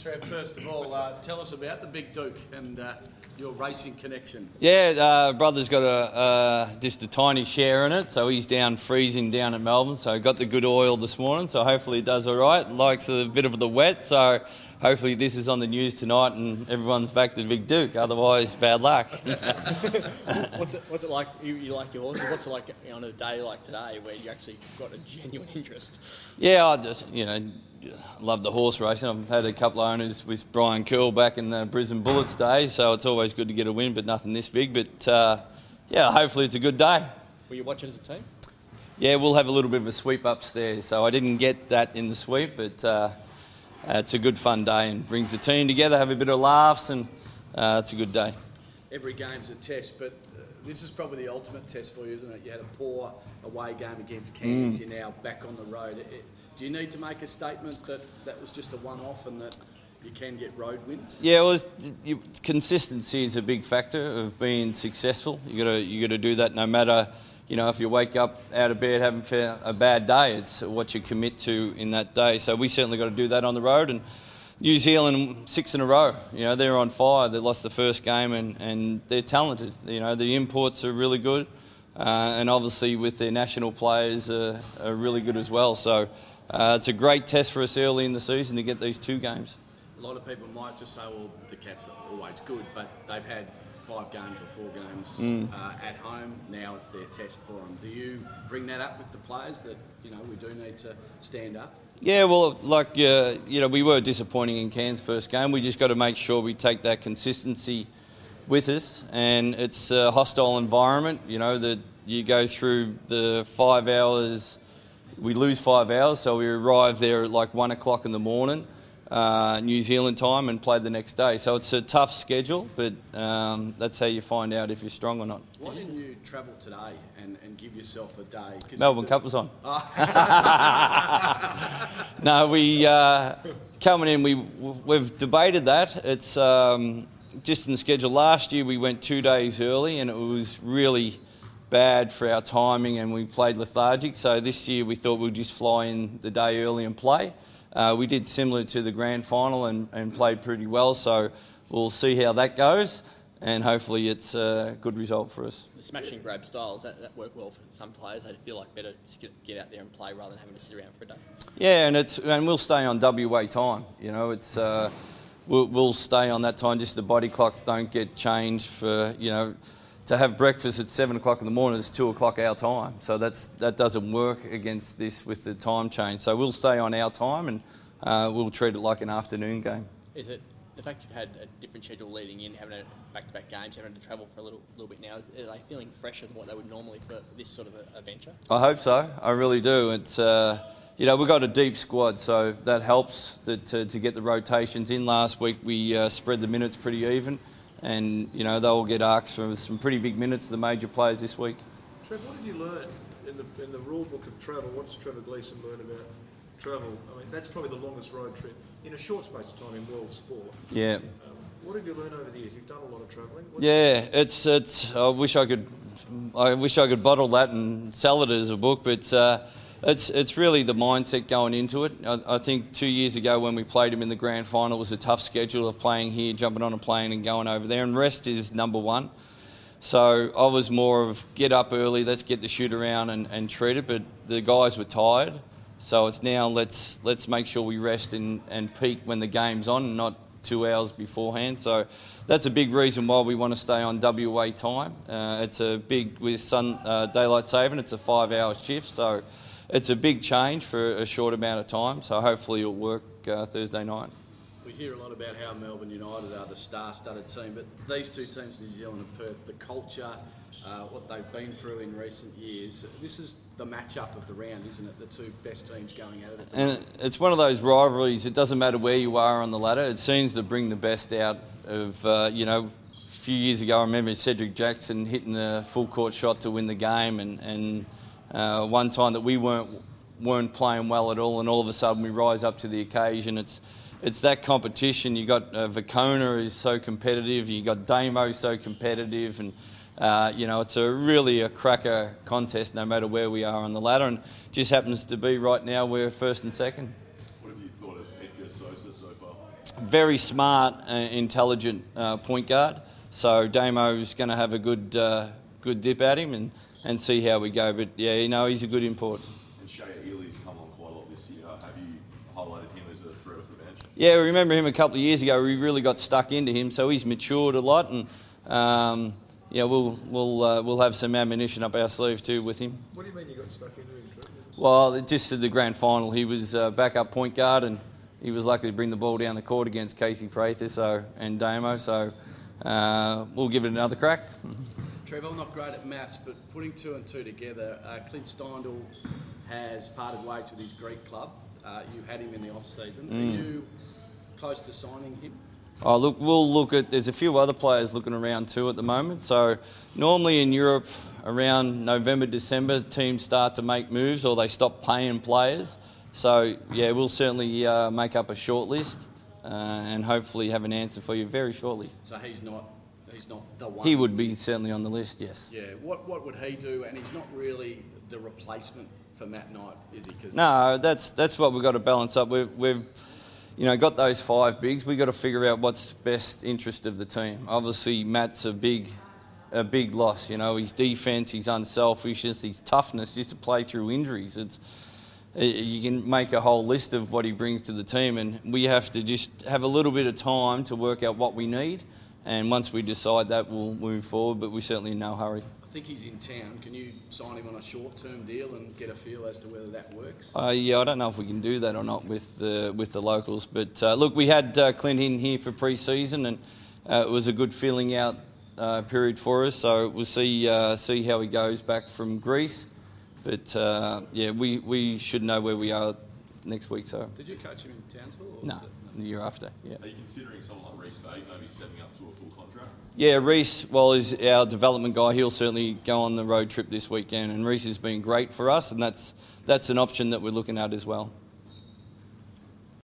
Trev, first of all, tell us about the Big Duke and your racing connection. Yeah, brother's got just a tiny share in it, so he's down freezing down at Melbourne, so got the good oil this morning, so hopefully he does all right. Likes a bit of the wet, so hopefully this is on the news tonight and everyone's back to the Big Duke, otherwise bad luck. What's it like, you like your horses, what's it like on a day like today where you actually got a genuine interest? Yeah, I just, love the horse racing. I've had a couple of owners with Brian Curl back in the Brisbane Bullets days, so it's always good to get a win, but nothing this big. But hopefully it's a good day. Will you watch it as a team? Yeah, we'll have a little bit of a sweep upstairs, so I didn't get that in the sweep, but it's a good fun day and brings the team together, have a bit of laughs, and it's a good day. Every game's a test, but this is probably the ultimate test for you, isn't it? You had a poor away game against Cairns, You're now back on the road. Do you need to make a statement that was just a one-off and that you can get road wins? Yeah, well, consistency is a big factor of being successful. You got to do that no matter, if you wake up out of bed having a bad day. It's what you commit to in that day. So we certainly got to do that on the road. And New Zealand 6 in a row. They're on fire. They lost the first game and they're talented. The imports are really good, and obviously with their national players are really good as well. So. It's a great test for us early in the season to get these 2 games. A lot of people might just say, well, the Cats are always good, but they've had 5 games or 4 games at home. Now it's their test for them. Do you bring that up with the players that, we do need to stand up? Yeah, well, we were disappointing in Cairns' first game. We just got to make sure we take that consistency with us. And it's a hostile environment, that you go through the 5 hours. We lose 5 hours, so we arrive there at like 1 o'clock in the morning, New Zealand time, and play the next day. So it's a tough schedule, but that's how you find out if you're strong or not. Why didn't you travel today and give yourself a day? Melbourne Cup was on. No, we coming in. We've debated that. It's just in the schedule. Last year we went 2 days early, and it was really bad for our timing and we played lethargic, so this year we thought we'd just fly in the day early and play. We did similar to the grand final and played pretty well, so we'll see how that goes and hopefully it's a good result for us. The smash and grab styles, that work well for some players. They feel like better just get out there and play rather than having to sit around for a day. Yeah, and we'll stay on WA time. We'll stay on that time, just the body clocks don't get changed for, to have breakfast at 7 o'clock in the morning is 2 o'clock our time. So that doesn't work against this with the time change. So we'll stay on our time and we'll treat it like an afternoon game. Is it the fact you've had a different schedule leading in, having back-to-back games, having to travel for a little bit now, are they feeling fresher than what they would normally for this sort of a venture? I hope so. I really do. It's we've got a deep squad, so that helps to get the rotations in. Last week we spread the minutes pretty even. And, they'll get asked for some pretty big minutes, the major players this week. Trev, what did you learn in the rule book of travel? What's Trevor Gleeson learned about travel? I mean, that's probably the longest road trip in a short space of time in world sport. Yeah. What have you learned over the years? You've done a lot of travelling. It's. I wish I could bottle that and sell it as a book, but it's really the mindset going into it. I think 2 years ago when we played him in the grand final, it was a tough schedule of playing here, jumping on a plane and going over there, and rest is number one. So I was more of get up early, let's get the shoot around and treat it, but the guys were tired. So it's now let's make sure we rest and peak when the game's on and not 2 hours beforehand. So that's a big reason why we want to stay on WA time. It's a big, with daylight saving, it's a 5-hour shift, so it's a big change for a short amount of time, so hopefully it'll work Thursday night. We hear a lot about how Melbourne United are the star-studded team, but these 2 teams, New Zealand and Perth, the culture, what they've been through in recent years, this is the match-up of the round, isn't it? The 2 best teams going at it. And it's one of those rivalries, it doesn't matter where you are on the ladder, it seems to bring the best out of, a few years ago I remember Cedric Jackson hitting the full-court shot to win the game and one time that we weren't playing well at all of a sudden we rise up to the occasion. It's that competition. You got Vicona is so competitive, you got Damo so competitive, and it's really a cracker contest no matter where we are on the ladder, and just happens to be right now we're first and second. What have you thought of Edgar Sosa so far? very smart, intelligent point guard. So Damo's going to have a good dip at him and see how we go. But yeah, he's a good import. And Shea Ely's come on quite a lot this year. Have you highlighted him as a threat off the bench? Yeah, we remember him a couple of years ago. We really got stuck into him, so he's matured a lot, and we'll have some ammunition up our sleeve too with him. What do you mean you got stuck into him, Trevor? Well, just at the grand final, he was backup point guard, and he was lucky to bring the ball down the court against Casey Prather and Damo. So we'll give it another crack. Trevor, I'm not great at maths, but putting 2 and 2 together, Clint Steindl has parted ways with his Greek club. You had him in the off-season. Are you close to signing him? Oh, look, we'll look at... There's a few other players looking around too at the moment. So normally in Europe, around November, December, teams start to make moves or they stop paying players. So, yeah, we'll certainly make up a short list and hopefully have an answer for you very shortly. So he's not the one? He would be certainly on the list, yes. Yeah. What would he do? And he's not really the replacement for Matt Knight, is he? No, that's what we've got to balance up. We've got those 5 bigs. We've got to figure out what's best interest of the team. Obviously, Matt's a big loss. His defence, his unselfishness, his toughness just to play through injuries. You can make a whole list of what he brings to the team, and we have to just have a little bit of time to work out what we need. And once we decide that, we'll move forward, but we're certainly in no hurry. I think he's in town. Can you sign him on a short-term deal and get a feel as to whether that works? Yeah, I don't know if we can do that or not with the locals. But look, we had Clint in here for pre-season, and it was a good filling out period for us. So we'll see how he goes back from Greece. But we should know where we are next week. So did you coach him in Townsville? Or no, the year after. Yeah. Are you considering someone like Reece Bay maybe stepping up to a full contract? Yeah, Reece, is our development guy. He'll certainly go on the road trip this weekend, and Reece has been great for us, and that's an option that we're looking at as well.